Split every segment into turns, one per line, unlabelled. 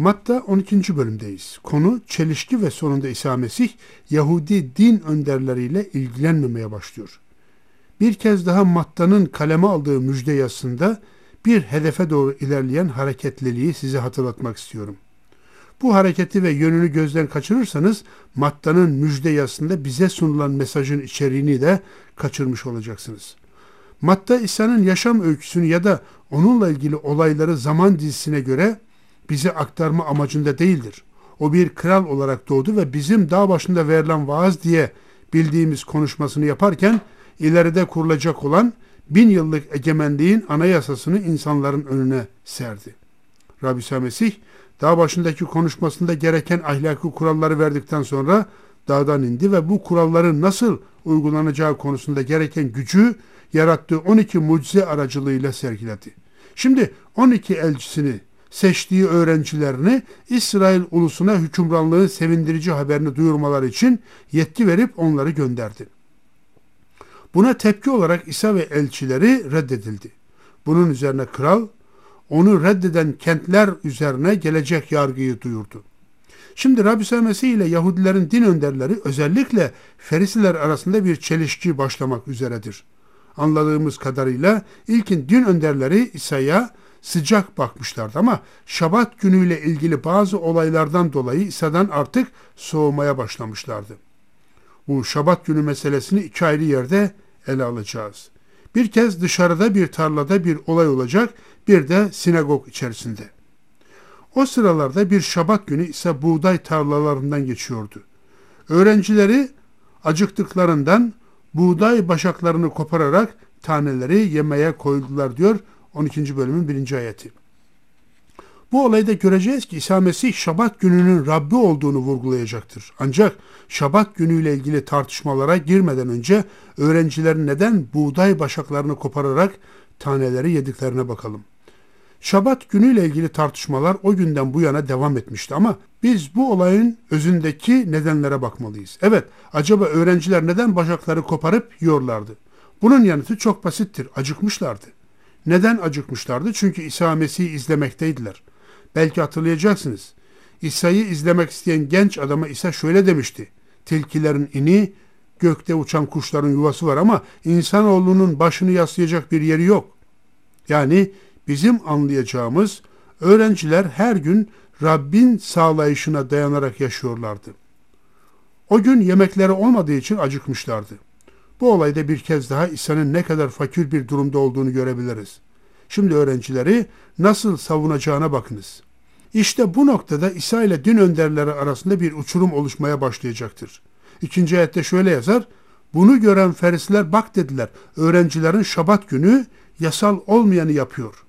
Matta 12. bölümdeyiz. Konu çelişki ve sonunda İsa Mesih Yahudi din önderleriyle ilgilenmemeye başlıyor. Bir kez daha Matta'nın kaleme aldığı müjde yazısında bir hedefe doğru ilerleyen hareketliliği size hatırlatmak istiyorum. Bu hareketi ve yönünü gözden kaçırırsanız Matta'nın müjde yazısında bize sunulan mesajın içeriğini de kaçırmış olacaksınız. Matta İsa'nın yaşam öyküsünü ya da onunla ilgili olayları zaman dizisine göre bize aktarma amacında değildir. O bir kral olarak doğdu ve bizim dağ başında verilen vaaz diye bildiğimiz konuşmasını yaparken ileride kurulacak olan 1000 yıllık egemenliğin anayasasını insanların önüne serdi. Rabbi İsa Mesih dağ başındaki konuşmasında gereken ahlaki kuralları verdikten sonra dağdan indi ve bu kuralların nasıl uygulanacağı konusunda gereken gücü yarattığı 12 mucize aracılığıyla sergiledi. Şimdi 12 elçisini, seçtiği öğrencilerini İsrail ulusuna hükümranlığın sevindirici haberini duyurmaları için yetki verip onları gönderdi. Buna tepki olarak İsa ve elçileri reddedildi. Bunun üzerine kral, onu reddeden kentler üzerine gelecek yargıyı duyurdu. Şimdi Rabbi İsa Mesih ile Yahudilerin din önderleri özellikle Ferisiler arasında bir çelişki başlamak üzeredir. Anladığımız kadarıyla ilkin din önderleri İsa'ya sıcak bakmışlardı ama Şabat günüyle ilgili bazı olaylardan dolayı İsa'dan artık soğumaya başlamışlardı. Bu Şabat günü meselesini iki ayrı yerde ele alacağız. Bir kez dışarıda bir tarlada bir olay olacak, bir de sinagog içerisinde. O sıralarda bir Şabat günü ise buğday tarlalarından geçiyordu. Öğrencileri acıktıklarından buğday başaklarını kopararak taneleri yemeye koydular diyor 12. bölümün 1. ayeti. Bu olayda göreceğiz ki İsa Mesih Şabat gününün Rabbi olduğunu vurgulayacaktır. Ancak Şabat günüyle ilgili tartışmalara girmeden önce öğrencilerin neden buğday başaklarını kopararak taneleri yediklerine bakalım. Şabat günüyle ilgili tartışmalar o günden bu yana devam etmişti ama biz bu olayın özündeki nedenlere bakmalıyız. Evet, acaba öğrenciler neden başakları koparıp yiyorlardı? Bunun yanıtı çok basittir. Acıkmışlardı. Neden acıkmışlardı? Çünkü İsa Mesih'i izlemekteydiler. Belki hatırlayacaksınız. İsa'yı izlemek isteyen genç adama İsa şöyle demişti. Tilkilerin ini, gökte uçan kuşların yuvası var ama insanoğlunun başını yaslayacak bir yeri yok. Yani bizim anlayacağımız öğrenciler her gün Rabbin sağlayışına dayanarak yaşıyorlardı. O gün yemekleri olmadığı için acıkmışlardı. Bu olayda bir kez daha İsa'nın ne kadar fakir bir durumda olduğunu görebiliriz. Şimdi öğrencileri nasıl savunacağına bakınız. İşte bu noktada İsa ile din önderleri arasında bir uçurum oluşmaya başlayacaktır. 2. ayette şöyle yazar, bunu gören Ferisiler bak dediler, öğrencilerin Şabat günü yasal olmayanı yapıyor.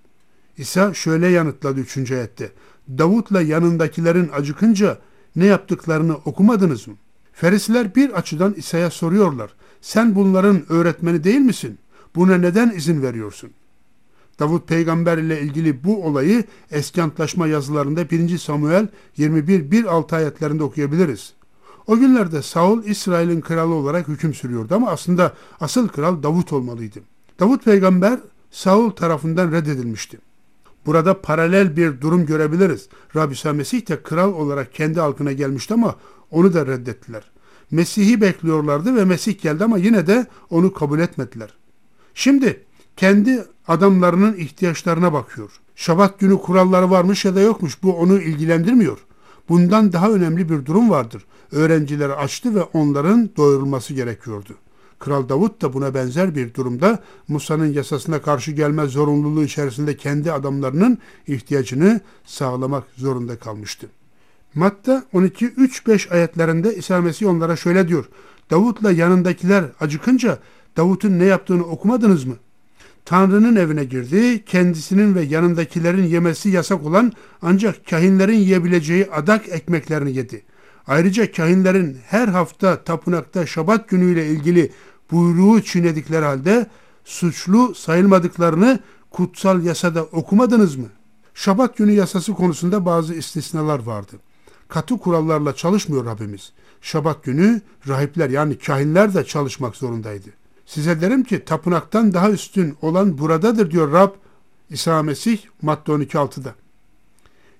İsa şöyle yanıtladı 3. ayette, Davut'la yanındakilerin acıkınca ne yaptıklarını okumadınız mı? Ferisiler bir açıdan İsa'ya soruyorlar, sen bunların öğretmeni değil misin? Buna neden izin veriyorsun? Davut peygamber ile ilgili bu olayı Eski Antlaşma yazılarında 1. Samuel 21-1-6 ayetlerinde okuyabiliriz. O günlerde Saul İsrail'in kralı olarak hüküm sürüyordu ama aslında asıl kral Davut olmalıydı. Davut peygamber Saul tarafından reddedilmişti. Burada paralel bir durum görebiliriz. Rabbi İsa Mesih de kral olarak kendi halkına gelmişti ama onu da reddettiler. Mesih'i bekliyorlardı ve Mesih geldi ama yine de onu kabul etmediler. Şimdi kendi adamlarının ihtiyaçlarına bakıyor. Şabat günü kuralları varmış ya da yokmuş, bu onu ilgilendirmiyor. Bundan daha önemli bir durum vardır. Öğrencileri açtı ve onların doyurulması gerekiyordu. Kral Davut da buna benzer bir durumda Musa'nın yasasına karşı gelme zorunluluğu içerisinde kendi adamlarının ihtiyacını sağlamak zorunda kalmıştı. Matta 12-3-5 ayetlerinde İsa Mesih onlara şöyle diyor. Davut'la yanındakiler acıkınca Davut'un ne yaptığını okumadınız mı? Tanrı'nın evine girdi, kendisinin ve yanındakilerin yemesi yasak olan ancak kâhinlerin yiyebileceği adak ekmeklerini yedi. Ayrıca kâhinlerin her hafta tapınakta Şabat günüyle ilgili buyruğu çiğnedikleri halde suçlu sayılmadıklarını kutsal yasada okumadınız mı? Şabat günü yasası konusunda bazı istisnalar vardı. Katı kurallarla çalışmıyor Rabbimiz. Şabat günü rahipler yani kâhinler de çalışmak zorundaydı. Size derim ki tapınaktan daha üstün olan buradadır diyor Rab İsa Mesih Matta 12.6'da.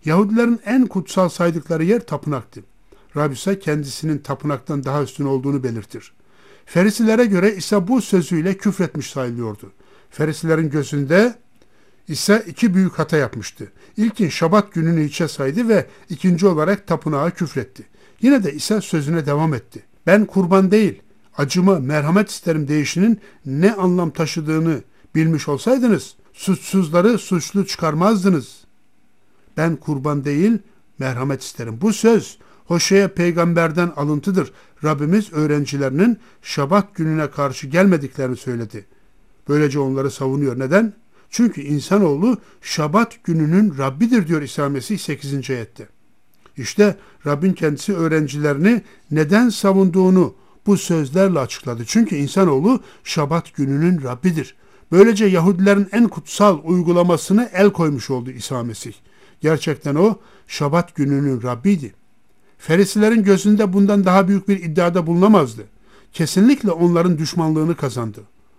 Yahudilerin en kutsal saydıkları yer tapınaktı. Rab ise kendisinin tapınaktan daha üstün olduğunu belirtir. Farisilere göre İsa bu sözüyle küfretmiş sayılıyordu. Farisilerin gözünde İsa iki büyük hata yapmıştı. İlkin Şabat gününü hiçe saydı ve ikinci olarak tapınağa küfretti. Yine de İsa sözüne devam etti. Ben kurban değil, acıma, merhamet isterim deyişinin ne anlam taşıdığını bilmiş olsaydınız, suçsuzları suçlu çıkarmazdınız. Ben kurban değil, merhamet isterim. Bu söz Hoşea peygamberden alıntıdır. Rabbimiz öğrencilerinin Şabat gününe karşı gelmediklerini söyledi. Böylece onları savunuyor. Neden? Çünkü insanoğlu Şabat gününün Rabbidir diyor İsa Mesih 8. ayette. İşte Rabbin kendisi öğrencilerini neden savunduğunu bu sözlerle açıkladı. Çünkü insanoğlu Şabat gününün Rabbidir. Böylece Yahudilerin en kutsal uygulamasını el koymuş oldu İsa Mesih. Gerçekten o Şabat gününün Rabbiydi. Farisilerin gözünde bundan daha büyük bir iddiada bulunamazdı. Kesinlikle onların düşmanlığını kazandı.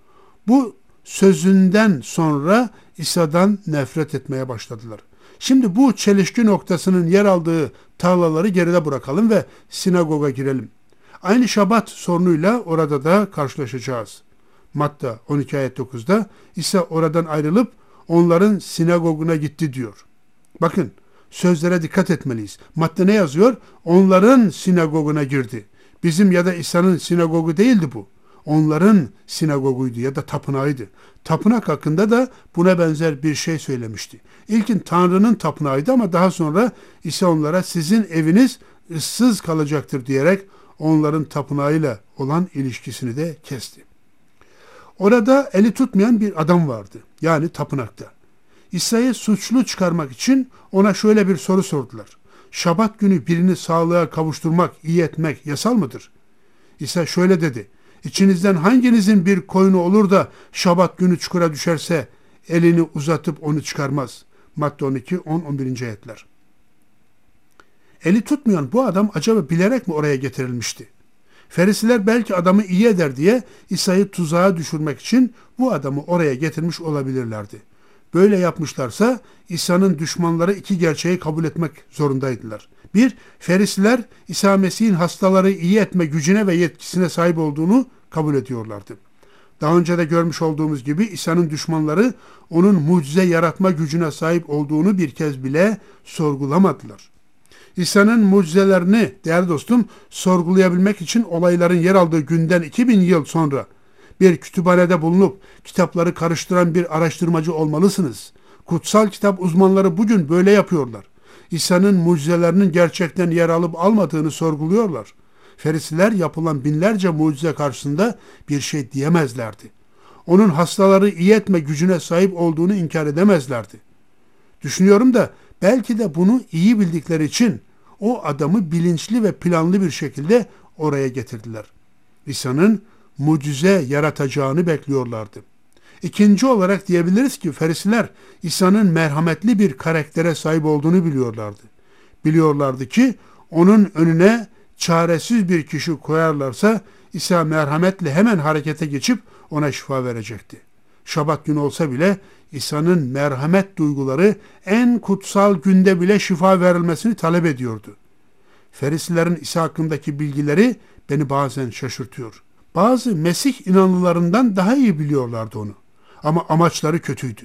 Bu sözünden sonra İsa'dan nefret etmeye başladılar. Şimdi bu çelişki noktasının yer aldığı tarlaları geride bırakalım ve sinagoga girelim. Aynı Şabat sorunuyla orada da karşılaşacağız. Matta 12 ayet 9'da İsa oradan ayrılıp onların sinagoguna gitti diyor. Bakın sözlere dikkat etmeliyiz. Matta ne yazıyor? Onların sinagoguna girdi. Bizim ya da İsa'nın sinagogu değildi bu. Onların sinagoguydu ya da tapınağıydı. Tapınak hakkında da buna benzer bir şey söylemişti. İlkin Tanrı'nın tapınağıydı ama daha sonra İsa onlara sizin eviniz ıssız kalacaktır diyerek onların tapınağıyla olan ilişkisini de kesti. Orada eli tutmayan bir adam vardı. Yani tapınakta. İsa'yı suçlu çıkarmak için ona şöyle bir soru sordular. Şabat günü birini sağlığa kavuşturmak, iyi etmek yasal mıdır? İsa şöyle dedi. İçinizden hanginizin bir koyunu olur da Şabat günü çukura düşerse elini uzatıp onu çıkarmaz? Matta 12, 10, 11. ayetler. Eli tutmayan bu adam acaba bilerek mi oraya getirilmişti? Farisiler belki adamı iyi eder diye İsa'yı tuzağa düşürmek için bu adamı oraya getirmiş olabilirlerdi. Böyle yapmışlarsa İsa'nın düşmanları iki gerçeği kabul etmek zorundaydılar. Bir, Farisiler İsa Mesih'in hastaları iyi etme gücüne ve yetkisine sahip olduğunu kabul ediyorlardı. Daha önce de görmüş olduğumuz gibi İsa'nın düşmanları onun mucize yaratma gücüne sahip olduğunu bir kez bile sorgulamadılar. İsa'nın mucizelerini değerli dostum sorgulayabilmek için olayların yer aldığı günden 2000 yıl sonra bir kütüphanede bulunup kitapları karıştıran bir araştırmacı olmalısınız. Kutsal kitap uzmanları bugün böyle yapıyorlar. İsa'nın mucizelerinin gerçekten yer alıp almadığını sorguluyorlar. Farisiler yapılan binlerce mucize karşısında bir şey diyemezlerdi. Onun hastaları iyi etme gücüne sahip olduğunu inkar edemezlerdi. Düşünüyorum da belki de bunu iyi bildikleri için o adamı bilinçli ve planlı bir şekilde oraya getirdiler. İsa'nın mucize yaratacağını bekliyorlardı. İkinci olarak diyebiliriz ki Farisiler İsa'nın merhametli bir karaktere sahip olduğunu biliyorlardı. Biliyorlardı ki onun önüne çaresiz bir kişi koyarlarsa İsa merhametle hemen harekete geçip ona şifa verecekti. Şabat günü olsa bile İsa'nın merhamet duyguları en kutsal günde bile şifa verilmesini talep ediyordu. Farisilerin İsa hakkındaki bilgileri beni bazen şaşırtıyor. Bazı Mesih inanlılarından daha iyi biliyorlardı onu. Ama amaçları kötüydü.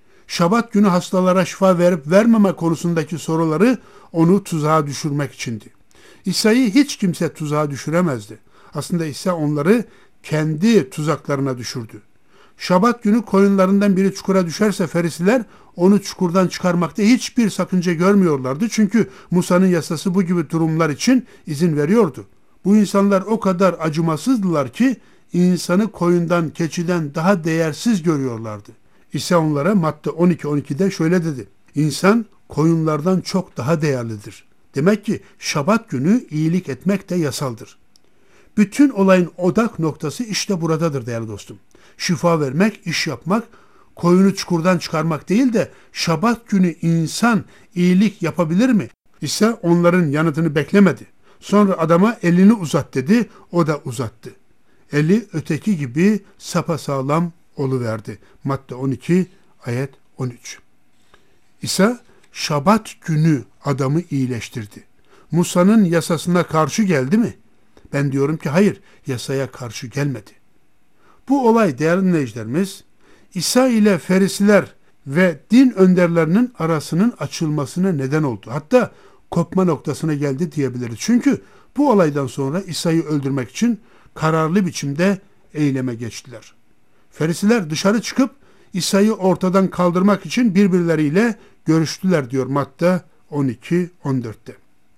Şabat günü hastalara şifa verip vermeme konusundaki soruları onu tuzağa düşürmek içindi. İsa'yı hiç kimse tuzağa düşüremezdi. Aslında İsa onları kendi tuzaklarına düşürdü. Şabat günü koyunlarından biri çukura düşerse Farisiler onu çukurdan çıkarmakta hiçbir sakınca görmüyorlardı. Çünkü Musa'nın yasası bu gibi durumlar için izin veriyordu. Bu insanlar o kadar acımasızdılar ki insanı koyundan, keçiden daha değersiz görüyorlardı. İsa onlara Matta 12:12'de şöyle dedi. İnsan koyunlardan çok daha değerlidir. Demek ki Şabat günü iyilik etmek de yasaldır. Bütün olayın odak noktası işte buradadır değerli dostum. Şifa vermek, iş yapmak, koyunu çukurdan çıkarmak değil de Şabat günü insan iyilik yapabilir mi? İsa onların yanıtını beklemedi. Sonra adama elini uzat dedi, o da uzattı. Eli öteki gibi sapasağlam oluverdi. Matta 12 ayet 13. İsa Şabat günü adamı iyileştirdi. Musa'nın yasasına karşı geldi mi? Ben diyorum ki hayır, yasaya karşı gelmedi. Bu olay değerli dinleyicilerimiz, İsa ile Ferisiler ve din önderlerinin arasının açılmasına neden oldu. Hatta kopma noktasına geldi diyebiliriz. Çünkü bu olaydan sonra İsa'yı öldürmek için kararlı biçimde eyleme geçtiler. Ferisiler dışarı çıkıp İsa'yı ortadan kaldırmak için birbirleriyle görüştüler diyor Matta 12-14'te.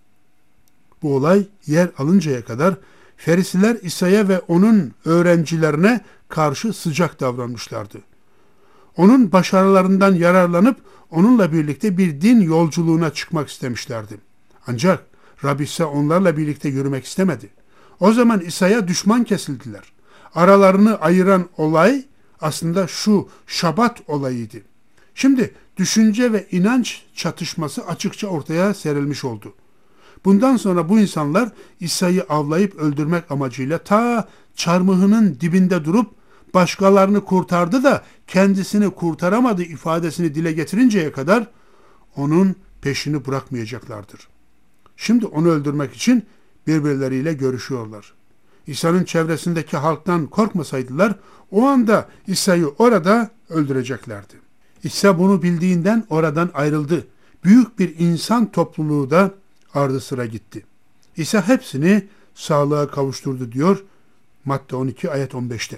Bu olay yer alıncaya kadar Ferisiler İsa'ya ve onun öğrencilerine karşı sıcak davranmışlardı. Onun başarılarından yararlanıp onunla birlikte bir din yolculuğuna çıkmak istemişlerdi. Ancak Rabbi ise onlarla birlikte yürümek istemedi. O zaman İsa'ya düşman kesildiler. Aralarını ayıran olay aslında şu Şabat olayıydı. Şimdi düşünce ve inanç çatışması açıkça ortaya serilmiş oldu. Bundan sonra bu insanlar İsa'yı avlayıp öldürmek amacıyla ta çarmıhının dibinde durup başkalarını kurtardı da kendisini kurtaramadı ifadesini dile getirinceye kadar onun peşini bırakmayacaklardır. Şimdi onu öldürmek için birbirleriyle görüşüyorlar. İsa'nın çevresindeki halktan korkmasaydılar o anda İsa'yı orada öldüreceklerdi. İsa bunu bildiğinden oradan ayrıldı. Büyük bir insan topluluğu da ardı sıra gitti. İsa hepsini sağlığa kavuşturdu diyor Matta 12 ayet 15'te.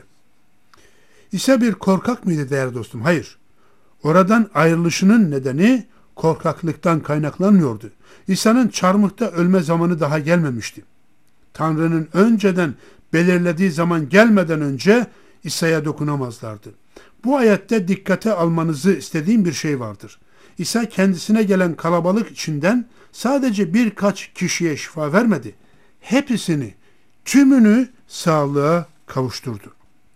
İsa bir korkak mıydı değerli dostum? Hayır. Oradan ayrılışının nedeni korkaklıktan kaynaklanmıyordu. İsa'nın çarmıhta ölme zamanı daha gelmemişti. Tanrı'nın önceden belirlediği zaman gelmeden önce İsa'ya dokunamazlardı. Bu ayette dikkate almanızı istediğim bir şey vardır. İsa kendisine gelen kalabalık içinden sadece birkaç kişiye şifa vermedi. Hepsini, tümünü sağlığa kavuşturdu.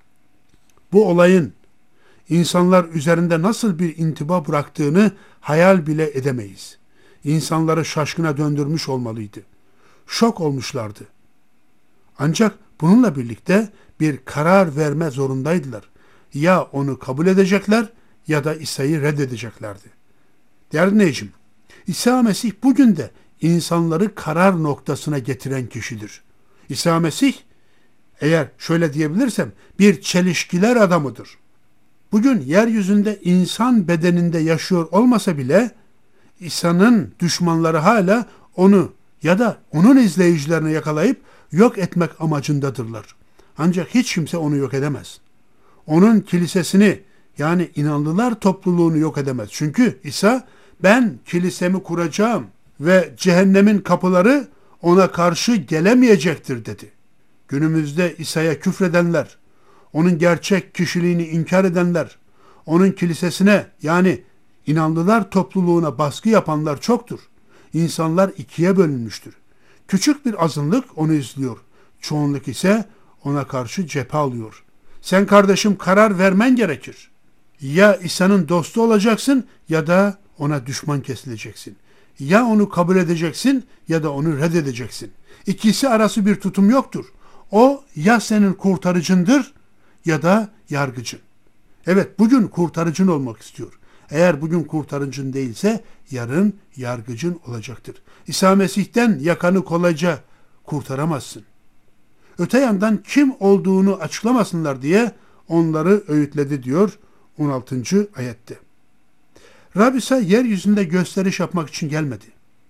Bu olayın insanlar üzerinde nasıl bir intiba bıraktığını hayal bile edemeyiz. İnsanları şaşkına döndürmüş olmalıydı. Şok olmuşlardı. Ancak bununla birlikte bir karar verme zorundaydılar. Ya onu kabul edecekler ya da İsa'yı reddedeceklerdi. Değerli dinleyicim, İsa Mesih bugün de insanları karar noktasına getiren kişidir. İsa Mesih, eğer şöyle diyebilirsem, bir çelişkiler adamıdır. Bugün yeryüzünde insan bedeninde yaşıyor olmasa bile İsa'nın düşmanları hala onu ya da onun izleyicilerini yakalayıp yok etmek amacındadırlar. Ancak hiç kimse onu yok edemez. Onun kilisesini yani inanlılar topluluğunu yok edemez. Çünkü İsa ben kilisemi kuracağım ve cehennemin kapıları ona karşı gelemeyecektir dedi. Günümüzde İsa'ya küfredenler, onun gerçek kişiliğini inkar edenler, onun kilisesine yani inanlılar topluluğuna baskı yapanlar çoktur. İnsanlar ikiye bölünmüştür. Küçük bir azınlık onu izliyor. Çoğunluk ise ona karşı cephe alıyor. Sen kardeşim karar vermen gerekir. Ya İsa'nın dostu olacaksın ya da ona düşman kesileceksin. Ya onu kabul edeceksin ya da onu reddedeceksin. İkisi arası bir tutum yoktur. O ya senin kurtarıcındır ya da yargıcın. Evet, bugün kurtarıcın olmak istiyor. Eğer bugün kurtarıcın değilse yarın yargıcın olacaktır. İsa Mesih'ten yakanı kolayca kurtaramazsın. Öte yandan kim olduğunu açıklamasınlar diye onları öğütledi diyor 16. ayette. Rabbi ise yeryüzünde gösteriş yapmak için gelmedi.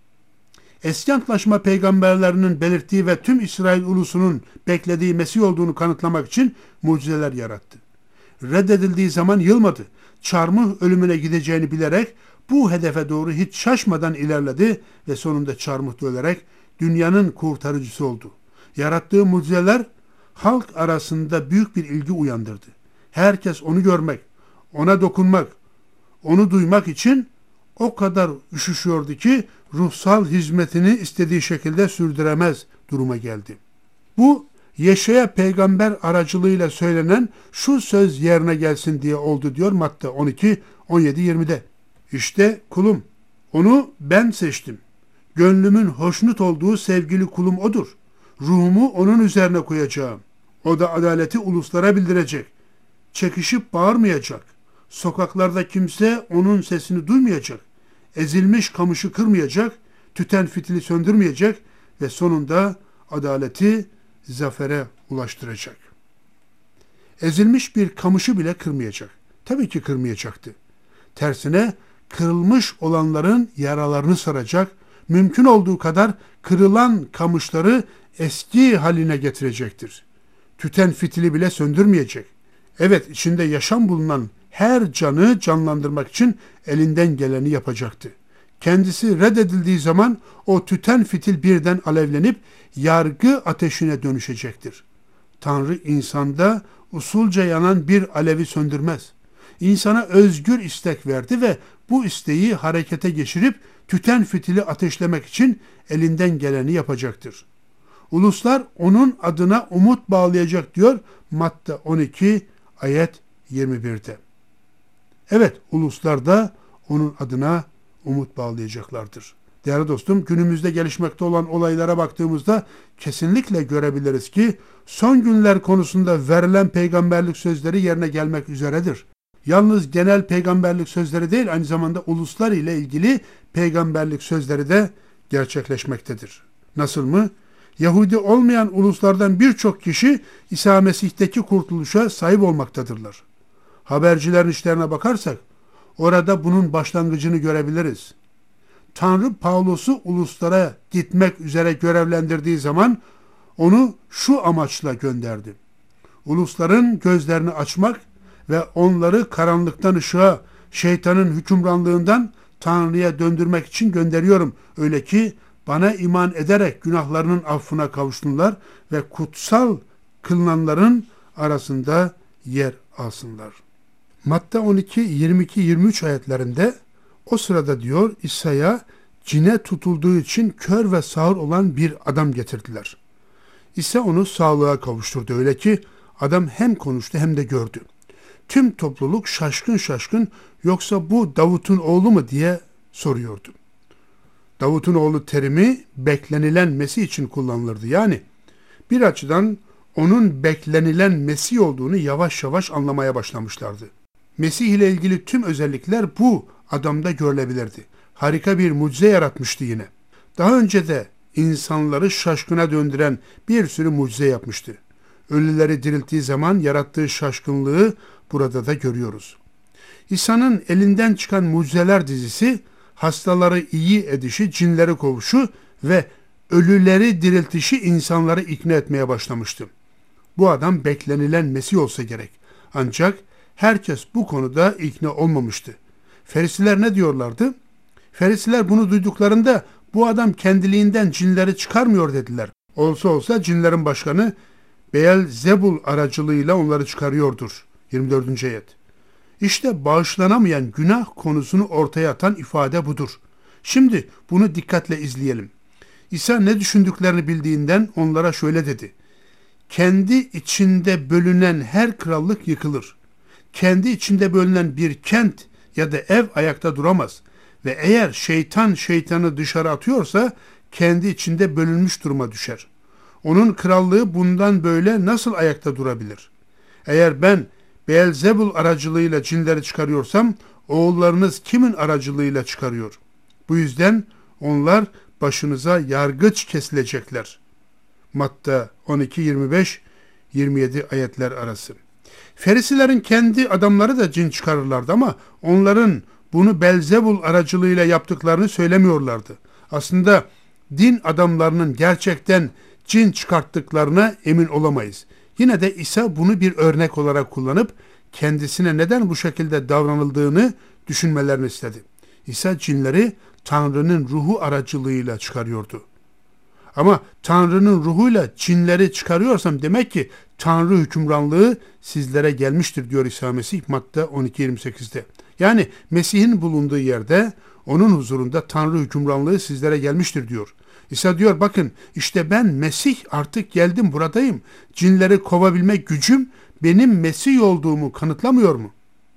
Eski antlaşma peygamberlerinin belirttiği ve tüm İsrail ulusunun beklediği Mesih olduğunu kanıtlamak için mucizeler yarattı. Reddedildiği zaman yılmadı. Çarmıh ölümüne gideceğini bilerek bu hedefe doğru hiç şaşmadan ilerledi ve sonunda çarmıhta ölerek dünyanın kurtarıcısı oldu. Yarattığı mucizeler halk arasında büyük bir ilgi uyandırdı. Herkes onu görmek, ona dokunmak, onu duymak için o kadar üşüşüyordu ki ruhsal hizmetini istediği şekilde sürdüremez duruma geldi. Bu Yeşaya peygamber aracılığıyla söylenen şu söz yerine gelsin diye oldu diyor Matta 12, 17, 20'de. İşte kulum, onu ben seçtim. Gönlümün hoşnut olduğu sevgili kulum odur. Ruhumu onun üzerine koyacağım. O da adaleti uluslara bildirecek. Çekişip bağırmayacak. Sokaklarda kimse onun sesini duymayacak. ezilmiş kamışı kırmayacak, tüten fitili söndürmeyecek ve sonunda adaleti zafere ulaştıracak. Ezilmiş bir kamışı bile kırmayacak. Tabii ki kırmayacaktı. Tersine kırılmış olanların yaralarını saracak, mümkün olduğu kadar kırılan kamışları eski haline getirecektir. Tüten fitili bile söndürmeyecek. Evet, içinde yaşam bulunan her canı canlandırmak için elinden geleni yapacaktı. Kendisi reddedildiği zaman o tüten fitil birden alevlenip yargı ateşine dönüşecektir. Tanrı insanda usulca yanan bir alevi söndürmez. İnsana özgür istek verdi ve bu isteği harekete geçirip tüten fitili ateşlemek için elinden geleni yapacaktır. Uluslar onun adına umut bağlayacak diyor Matta 12 ayet 21'de. Evet, uluslar da onun adına umut bağlayacaklardır. Değerli dostum, günümüzde gelişmekte olan olaylara baktığımızda kesinlikle görebiliriz ki son günler konusunda verilen peygamberlik sözleri yerine gelmek üzeredir. Yalnız genel peygamberlik sözleri değil, aynı zamanda uluslar ile ilgili peygamberlik sözleri de gerçekleşmektedir. Nasıl mı? Yahudi olmayan uluslardan birçok kişi İsa Mesih'teki kurtuluşa sahip olmaktadırlar. Habercilerin işlerine bakarsak orada bunun başlangıcını görebiliriz. Tanrı Pavlus'u uluslara gitmek üzere görevlendirdiği zaman onu şu amaçla gönderdi. Ulusların gözlerini açmak ve onları karanlıktan ışığa, şeytanın hükümranlığından Tanrı'ya döndürmek için gönderiyorum. Öyle ki bana iman ederek günahlarının affına kavuşsunlar ve kutsal kılınanların arasında yer alsınlar. Matta 12, 22, 23 ayetlerinde o sırada diyor İsa'ya cine tutulduğu için kör ve sağır olan bir adam getirdiler. İsa onu sağlığa kavuşturdu. Öyle ki adam hem konuştu hem de gördü. Tüm topluluk şaşkın şaşkın yoksa bu Davut'un oğlu mu diye soruyordu. Davut'un oğlu terimi beklenilen Mesih için kullanılırdı. Yani bir açıdan onun beklenilen Mesih olduğunu yavaş yavaş anlamaya başlamışlardı. Mesih ile ilgili tüm özellikler bu adamda görülebilirdi. Harika bir mucize yaratmıştı yine. Daha önce de insanları şaşkına döndüren bir sürü mucize yapmıştı. Ölüleri dirilttiği zaman yarattığı şaşkınlığı burada da görüyoruz. İsa'nın elinden çıkan mucizeler dizisi, hastaları iyi edişi, cinleri kovuşu ve ölüleri diriltişi insanları ikna etmeye başlamıştı. Bu adam beklenilen Mesih olsa gerek. Ancak herkes bu konuda ikna olmamıştı. Ferisiler ne diyorlardı? Ferisiler bunu duyduklarında bu adam kendiliğinden cinleri çıkarmıyor dediler. Olsa olsa cinlerin başkanı Beelzebul aracılığıyla onları çıkarıyordur. 24. ayet. İşte bağışlanamayan günah konusunu ortaya atan ifade budur. Şimdi bunu dikkatle izleyelim. İsa ne düşündüklerini bildiğinden onlara şöyle dedi. Kendi içinde bölünen her krallık yıkılır. Kendi içinde bölünen bir kent ya da ev ayakta duramaz. Ve eğer şeytan şeytanı dışarı atıyorsa kendi içinde bölünmüş duruma düşer. Onun krallığı bundan böyle nasıl ayakta durabilir? Eğer ben Beelzebul aracılığıyla cinleri çıkarıyorsam oğullarınız kimin aracılığıyla çıkarıyor? Bu yüzden onlar başınıza yargıç kesilecekler. Matta 12, 25, 27 ayetler arası. Ferisilerin kendi adamları da cin çıkarırlardı ama onların bunu Beelzebul aracılığıyla yaptıklarını söylemiyorlardı. Aslında din adamlarının gerçekten cin çıkarttıklarına emin olamayız. Yine de İsa bunu bir örnek olarak kullanıp kendisine neden bu şekilde davranıldığını düşünmelerini istedi. İsa cinleri Tanrı'nın ruhu aracılığıyla çıkarıyordu. Ama Tanrı'nın ruhuyla cinleri çıkarıyorsam demek ki Tanrı hükümranlığı sizlere gelmiştir diyor İsa Mesih Matta 12:28'de. Yani Mesih'in bulunduğu yerde onun huzurunda Tanrı hükümranlığı sizlere gelmiştir diyor. İsa diyor bakın işte ben Mesih artık geldim buradayım. Cinleri kovabilme gücüm benim Mesih olduğumu kanıtlamıyor mu?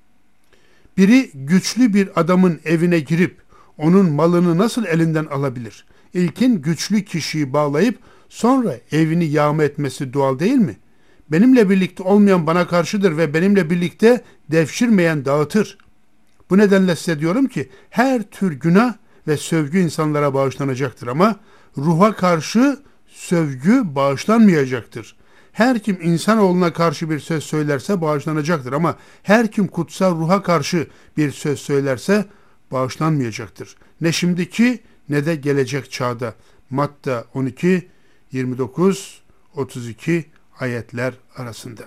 Biri güçlü bir adamın evine girip onun malını nasıl elinden alabilir? İlkin güçlü kişiyi bağlayıp sonra evini yağma etmesi doğal değil mi? Benimle birlikte olmayan bana karşıdır ve benimle birlikte devşirmeyen dağıtır. Bu nedenle size diyorum ki her tür günah ve sövgü insanlara bağışlanacaktır ama ruha karşı sövgü bağışlanmayacaktır. Her kim insanoğluna karşı bir söz söylerse bağışlanacaktır ama her kim kutsal ruha karşı bir söz söylerse bağışlanmayacaktır. Ne şimdiki ne de gelecek çağda. Matta 12, 29, 32 ayetler arasında.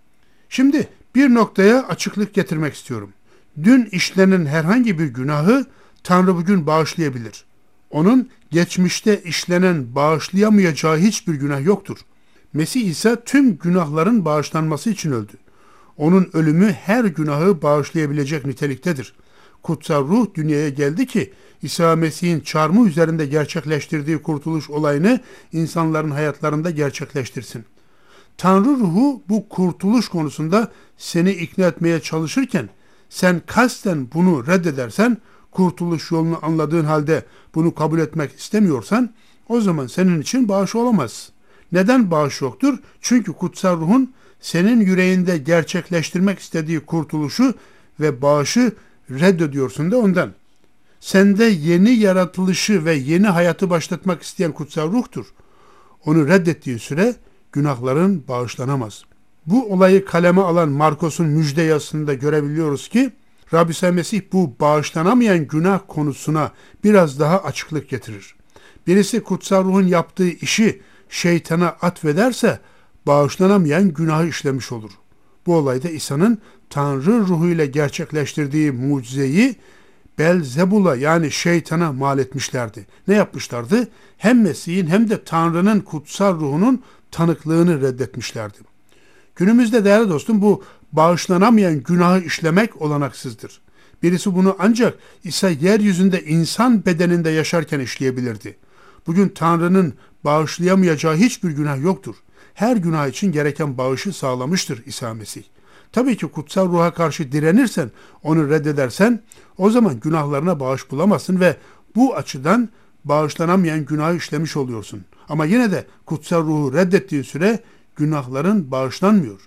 Şimdi bir noktaya açıklık getirmek istiyorum. Dün işlenen herhangi bir günahı Tanrı bugün bağışlayabilir. Onun geçmişte işlenen bağışlayamayacağı hiçbir günah yoktur. Mesih ise tüm günahların bağışlanması için öldü. Onun ölümü her günahı bağışlayabilecek niteliktedir. Kutsal ruh dünyaya geldi ki İsa Mesih'in çarmıh üzerinde gerçekleştirdiği kurtuluş olayını insanların hayatlarında gerçekleştirsin. Tanrı ruhu bu kurtuluş konusunda seni ikna etmeye çalışırken sen kasten bunu reddedersen, kurtuluş yolunu anladığın halde bunu kabul etmek istemiyorsan o zaman senin için bağış olamaz. Neden bağış yoktur? Çünkü kutsal ruhun senin yüreğinde gerçekleştirmek istediği kurtuluşu ve bağışı reddediyorsun da ondan. Sende yeni yaratılışı ve yeni hayatı başlatmak isteyen kutsal ruhtur. Onu reddettiğin süre günahların bağışlanamaz. Bu olayı kaleme alan Markos'un müjde yazısında görebiliyoruz ki Rabbi İsa Mesih bu bağışlanamayan günah konusuna biraz daha açıklık getirir. Birisi kutsal ruhun yaptığı işi şeytana atfederse bağışlanamayan günahı işlemiş olur. Bu olayda İsa'nın Tanrı ruhuyla gerçekleştirdiği mucizeyi Belzebul'a yani şeytana mal etmişlerdi. Ne yapmışlardı? Hem Mesih'in hem de Tanrı'nın kutsal ruhunun tanıklığını reddetmişlerdi. Günümüzde değerli dostum bu bağışlanamayan günahı işlemek olanaksızdır. Birisi bunu ancak İsa yeryüzünde insan bedeninde yaşarken işleyebilirdi. Bugün Tanrı'nın bağışlayamayacağı hiçbir günah yoktur. Her günah için gereken bağışı sağlamıştır İsa Mesih. Tabii ki kutsal ruha karşı direnirsen, onu reddedersen o zaman günahlarına bağış bulamazsın ve bu açıdan bağışlanamayan günahı işlemiş oluyorsun. Ama yine de kutsal ruhu reddettiğin süre günahların bağışlanmıyor.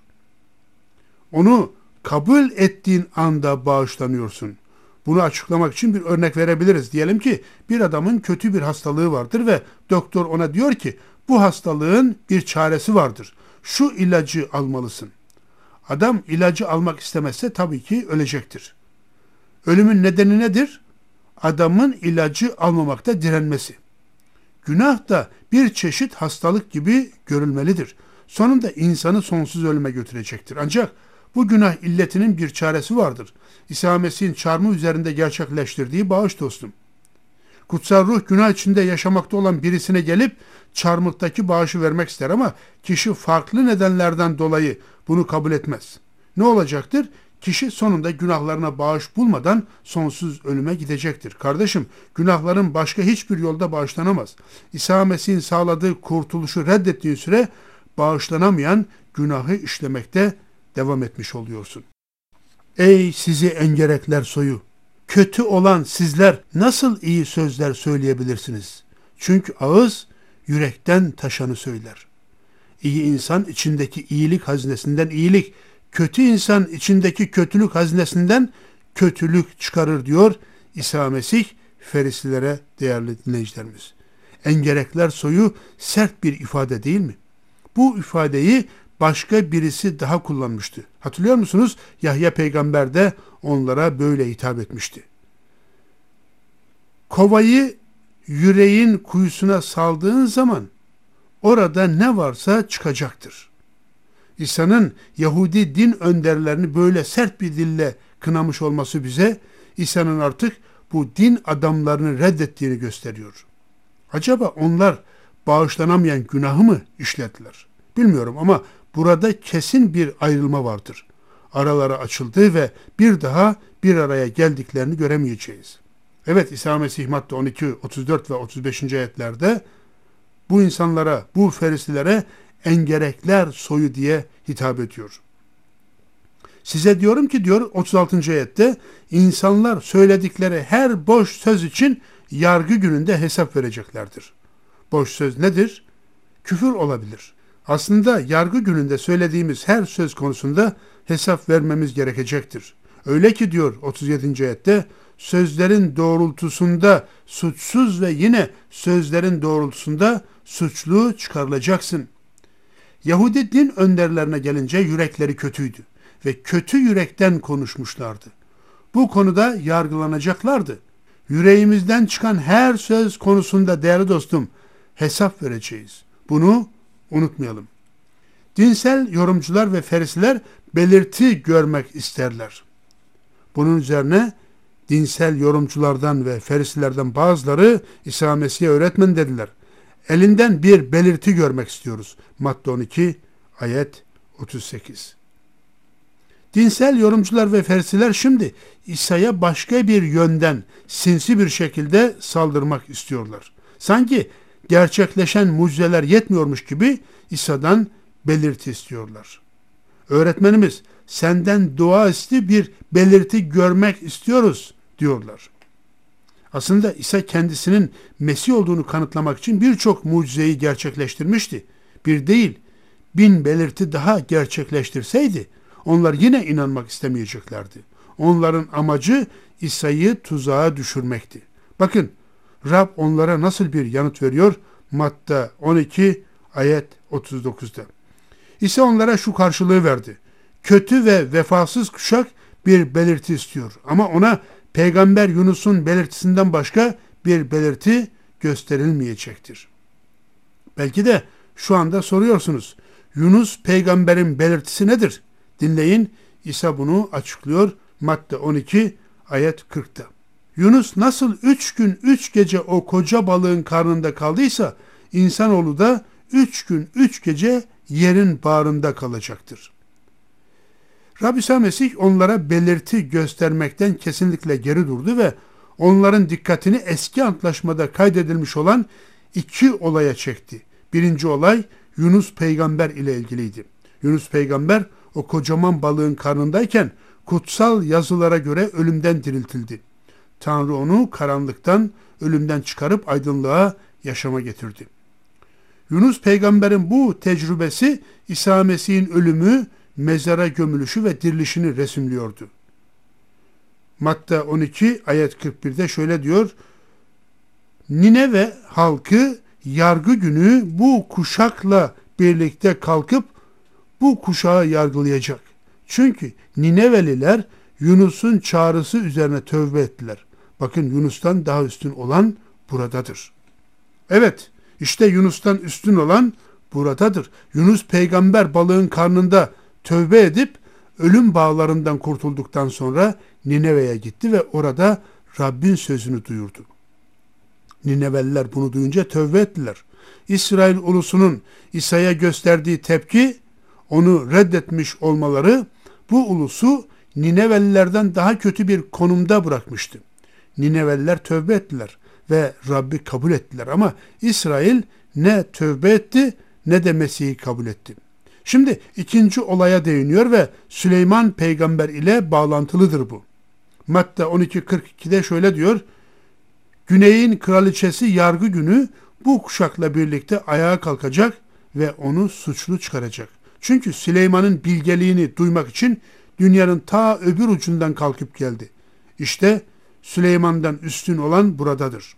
Onu kabul ettiğin anda bağışlanıyorsun. Bunu açıklamak için bir örnek verebiliriz. Diyelim ki bir adamın kötü bir hastalığı vardır ve doktor ona diyor ki bu hastalığın bir çaresi vardır. Şu ilacı almalısın. Adam ilacı almak istemezse tabii ki ölecektir. Ölümün nedeni nedir? Adamın ilacı almamakta direnmesi. Günah da bir çeşit hastalık gibi görülmelidir. Sonunda insanı sonsuz ölüme götürecektir. Ancak bu günah illetinin bir çaresi vardır. İsa Mesih'in çarmıh üzerinde gerçekleştirdiği bağış dostum. Kutsal ruh günah içinde yaşamakta olan birisine gelip çarmıhtaki bağışı vermek ister ama kişi farklı nedenlerden dolayı bunu kabul etmez. Ne olacaktır? Kişi sonunda günahlarına bağış bulmadan sonsuz ölüme gidecektir. Kardeşim, günahların başka hiçbir yolda bağışlanamaz. İsa Mesih'in sağladığı kurtuluşu reddettiğin süre bağışlanamayan günahı işlemekte devam etmiş oluyorsun. Ey sizi engerekler soyu! Kötü olan sizler nasıl iyi sözler söyleyebilirsiniz? Çünkü ağız yürekten taşanı söyler. İyi insan içindeki iyilik hazinesinden iyilik, kötü insan içindeki kötülük hazinesinden kötülük çıkarır diyor İsa Mesih Farisilere değerli dinleyicilerimiz. Engerekler soyu sert bir ifade değil mi? Bu ifadeyi başka birisi daha kullanmıştı. Hatırlıyor musunuz? Yahya peygamber de onlara böyle hitap etmişti. Kovayı yüreğin kuyusuna saldığın zaman orada ne varsa çıkacaktır. İsa'nın Yahudi din önderlerini böyle sert bir dille kınamış olması bize İsa'nın artık bu din adamlarını reddettiğini gösteriyor. Acaba onlar bağışlanamayan günahı mı işlettiler? Bilmiyorum ama burada kesin bir ayrılma vardır. Araları açıldı ve bir daha bir araya geldiklerini göremeyeceğiz. Evet, İsa Mesih Matta 12, 34 ve 35. ayetlerde bu insanlara, bu Farisilere engerekler soyu diye hitap ediyor. Size diyorum ki diyor 36. ayette insanlar söyledikleri her boş söz için yargı gününde hesap vereceklerdir. Boş söz nedir? Küfür olabilir. Aslında yargı gününde söylediğimiz her söz konusunda hesap vermemiz gerekecektir. Öyle ki diyor 37. ayette, sözlerin doğrultusunda suçsuz ve yine sözlerin doğrultusunda suçlu çıkarılacaksın. Yahudi din önderlerine gelince yürekleri kötüydü ve kötü yürekten konuşmuşlardı. Bu konuda yargılanacaklardı. Yüreğimizden çıkan her söz konusunda değerli dostum hesap vereceğiz. Bunu unutmayalım. Dinsel yorumcular ve ferisiler belirti görmek isterler. Bunun üzerine dinsel yorumculardan ve ferisilerden bazıları İsa Mesih'e öğretmen dediler. Elinden bir belirti görmek istiyoruz. Matta 12 ayet 38. Dinsel yorumcular ve ferisiler şimdi İsa'ya başka bir yönden sinsi bir şekilde saldırmak istiyorlar. Sanki gerçekleşen mucizeler yetmiyormuş gibi İsa'dan belirti istiyorlar. Öğretmenimiz senden doğaüstü bir belirti görmek istiyoruz diyorlar. Aslında İsa kendisinin Mesih olduğunu kanıtlamak için birçok mucizeyi gerçekleştirmişti. Bir değil, 1000 belirti daha gerçekleştirseydi onlar yine inanmak istemeyeceklerdi. Onların amacı İsa'yı tuzağa düşürmekti. Bakın Rab onlara nasıl bir yanıt veriyor? Matta 12 ayet 39'da. İsa onlara şu karşılığı verdi. Kötü ve vefasız kuşak bir belirti istiyor. Ama ona Peygamber Yunus'un belirtisinden başka bir belirti gösterilmeyecektir. Belki de şu anda soruyorsunuz. Yunus peygamberin belirtisi nedir? Dinleyin, İsa bunu açıklıyor. Matta 12 ayet 40'ta. Yunus nasıl 3 gün 3 gece o koca balığın karnında kaldıysa insanoğlu da 3 gün 3 gece yerin bağrında kalacaktır. Rabbi İsa Mesih onlara belirti göstermekten kesinlikle geri durdu ve onların dikkatini eski antlaşmada kaydedilmiş olan 2 olaya çekti. Birinci olay Yunus peygamber ile ilgiliydi. Yunus peygamber o kocaman balığın karnındayken kutsal yazılara göre ölümden diriltildi. Tanrı onu karanlıktan, ölümden çıkarıp aydınlığa, yaşama getirdi. Yunus peygamberin bu tecrübesi İsa Mesih'in ölümü, mezara gömülüşü ve dirilişini resimliyordu. Matta 12 ayet 41'de şöyle diyor. Nineve halkı yargı günü bu kuşakla birlikte kalkıp bu kuşağı yargılayacak. Çünkü Nineveliler Yunus'un çağrısı üzerine tövbe ettiler. Bakın Yunus'tan daha üstün olan buradadır. Evet, işte Yunus'tan üstün olan buradadır. Yunus peygamber balığın karnında tövbe edip ölüm bağlarından kurtulduktan sonra Nineve'ye gitti ve orada Rabbin sözünü duyurdu. Nineveliler bunu duyunca tövbe ettiler. İsrail ulusunun İsa'ya gösterdiği tepki, onu reddetmiş olmaları bu ulusu Ninevelilerden daha kötü bir konumda bırakmıştı. Nineveliler tövbe ettiler ve Rabbi kabul ettiler ama İsrail ne tövbe etti ne de Mesih'i kabul etti. Şimdi ikinci olaya değiniyor ve Süleyman peygamber ile bağlantılıdır bu. Matta 12:42'de şöyle diyor. Güneyin kraliçesi yargı günü bu kuşakla birlikte ayağa kalkacak ve onu suçlu çıkaracak. Çünkü Süleyman'ın bilgeliğini duymak için dünyanın ta öbür ucundan kalkıp geldi. İşte Süleyman'dan üstün olan buradadır.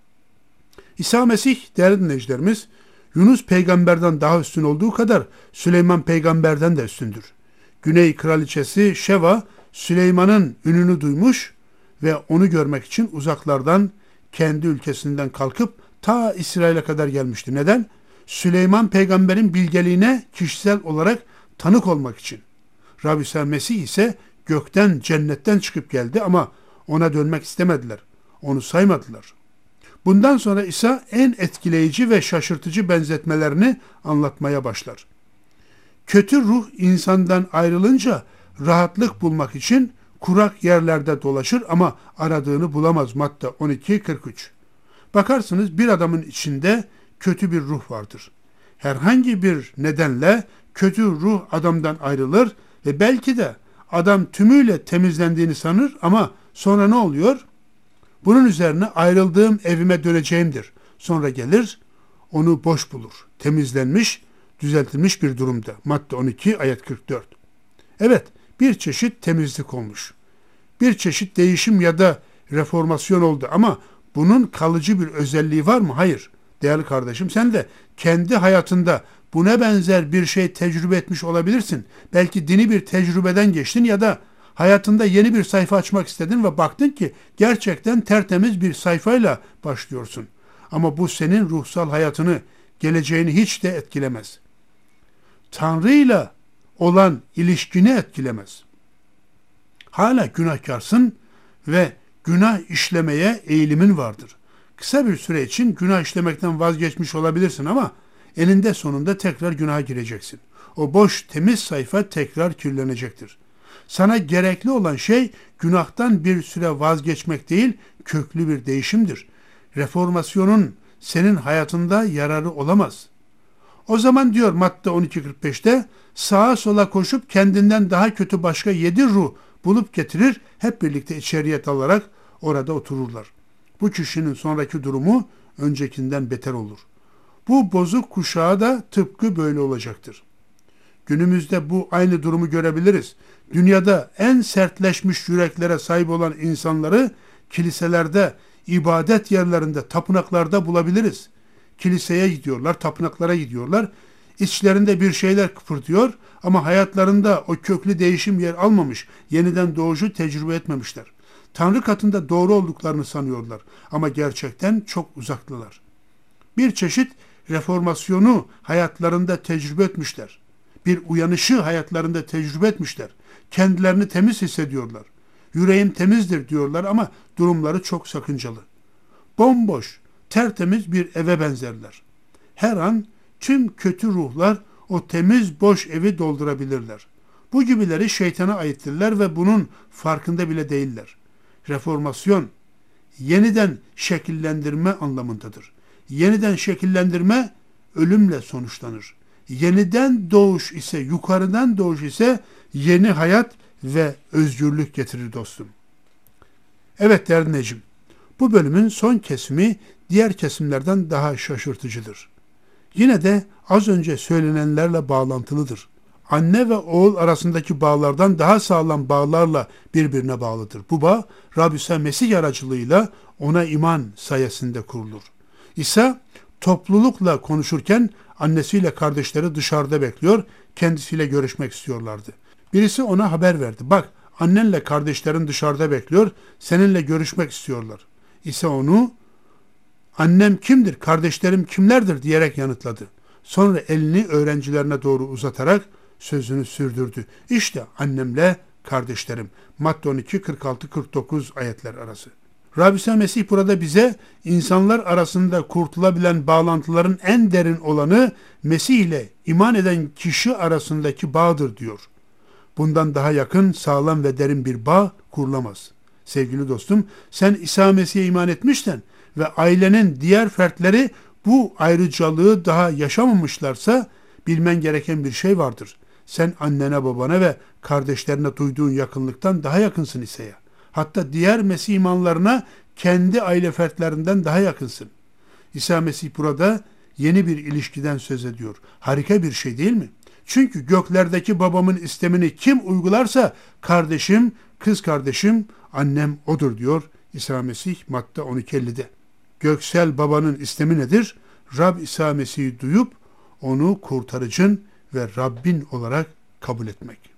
İsa Mesih değerli dinleyicilerimiz, Yunus peygamberden daha üstün olduğu kadar Süleyman peygamberden de üstündür. Güney kraliçesi Şeva Süleyman'ın ününü duymuş ve onu görmek için uzaklardan kendi ülkesinden kalkıp ta İsrail'e kadar gelmişti. Neden? Süleyman peygamberin bilgeliğine kişisel olarak tanık olmak için. Rabbi İsa Mesih ise gökten, cennetten çıkıp geldi ama ona dönmek istemediler. Onu saymadılar. Bundan sonra İsa en etkileyici ve şaşırtıcı benzetmelerini anlatmaya başlar. Kötü ruh insandan ayrılınca rahatlık bulmak için kurak yerlerde dolaşır ama aradığını bulamaz. Matta 12:43. Bakarsınız bir adamın içinde kötü bir ruh vardır. Herhangi bir nedenle kötü ruh adamdan ayrılır ve belki de adam tümüyle temizlendiğini sanır ama sonra ne oluyor? Bunun üzerine ayrıldığım evime döneceğimdir. Sonra gelir, onu boş bulur. Temizlenmiş, düzeltilmiş bir durumda. Matta 12 ayet 44. Evet, bir çeşit temizlik olmuş. Bir çeşit değişim ya da reformasyon oldu ama bunun kalıcı bir özelliği var mı? Hayır. Değerli kardeşim, sen de kendi hayatında buna benzer bir şey tecrübe etmiş olabilirsin. Belki dini bir tecrübeden geçtin ya da hayatında yeni bir sayfa açmak istedin ve baktın ki gerçekten tertemiz bir sayfayla başlıyorsun. Ama bu senin ruhsal hayatını, geleceğini hiç de etkilemez. Tanrı'yla olan ilişkini etkilemez. Hala günahkarsın ve günah işlemeye eğilimin vardır. Kısa bir süre için günah işlemekten vazgeçmiş olabilirsin ama eninde sonunda tekrar günaha gireceksin. O boş, temiz sayfa tekrar kirlenecektir. Sana gerekli olan şey günahtan bir süre vazgeçmek değil, köklü bir değişimdir. Reformasyonun senin hayatında yararı olamaz. O zaman diyor Matta 12.45'te, sağa sola koşup kendinden daha kötü başka 7 ruh bulup getirir, hep birlikte içeriye dalarak orada otururlar. Bu kişinin sonraki durumu öncekinden beter olur. Bu bozuk kuşağı da tıpkı böyle olacaktır. Günümüzde bu aynı durumu görebiliriz. Dünyada en sertleşmiş yüreklere sahip olan insanları kiliselerde, ibadet yerlerinde, tapınaklarda bulabiliriz. Kiliseye gidiyorlar, tapınaklara gidiyorlar. İçlerinde bir şeyler kıpırdıyor ama hayatlarında o köklü değişim yer almamış, yeniden doğuşu tecrübe etmemişler. Tanrı katında doğru olduklarını sanıyorlar ama gerçekten çok uzaklılar. Bir çeşit reformasyonu hayatlarında tecrübe etmişler. Bir uyanışı hayatlarında tecrübe etmişler. Kendilerini temiz hissediyorlar. Yüreğim temizdir diyorlar ama durumları çok sakıncalı. Bomboş, tertemiz bir eve benzerler. Her an tüm kötü ruhlar o temiz boş evi doldurabilirler. Bu gibileri şeytana aittirler ve bunun farkında bile değiller. Reformasyon, yeniden şekillendirme anlamındadır. Yeniden şekillendirme ölümle sonuçlanır. Yeniden doğuş ise, yukarıdan doğuş ise yeni hayat ve özgürlük getirir dostum. Evet değerli dinleyicim, bu bölümün son kesimi diğer kesimlerden daha şaşırtıcıdır. Yine de az önce söylenenlerle bağlantılıdır. Anne ve oğul arasındaki bağlardan daha sağlam bağlarla birbirine bağlıdır. Bu bağ Rab İsa Mesih aracılığıyla ona iman sayesinde kurulur. İsa toplulukla konuşurken annesiyle kardeşleri dışarıda bekliyor, kendisiyle görüşmek istiyorlardı. Birisi ona haber verdi. Bak, annenle kardeşlerin dışarıda bekliyor, seninle görüşmek istiyorlar. İsa onu, annem kimdir, kardeşlerim kimlerdir diyerek yanıtladı. Sonra elini öğrencilerine doğru uzatarak sözünü sürdürdü. İşte annemle kardeşlerim. Matta 12, 46, 49 ayetler arası. Rab İsa Mesih burada bize insanlar arasında kurtulabilen bağlantıların en derin olanı Mesih ile iman eden kişi arasındaki bağdır diyor. Bundan daha yakın, sağlam ve derin bir bağ kurulamaz. Sevgili dostum, sen İsa Mesih'e iman etmişsen ve ailenin diğer fertleri bu ayrıcalığı daha yaşamamışlarsa bilmen gereken bir şey vardır. Sen annene, babana ve kardeşlerine duyduğun yakınlıktan daha yakınsın İsa'ya. Hatta diğer Mesih imanlarına kendi aile fertlerinden daha yakınsın. İsa Mesih burada yeni bir ilişkiden söz ediyor. Harika bir şey değil mi? Çünkü göklerdeki babamın istemini kim uygularsa kardeşim, kız kardeşim, annem odur diyor İsa Mesih Matta 12.50'de. Göksel babanın istemi nedir? Rab İsa Mesih'i duyup onu kurtarıcın ve Rabbin olarak kabul etmek.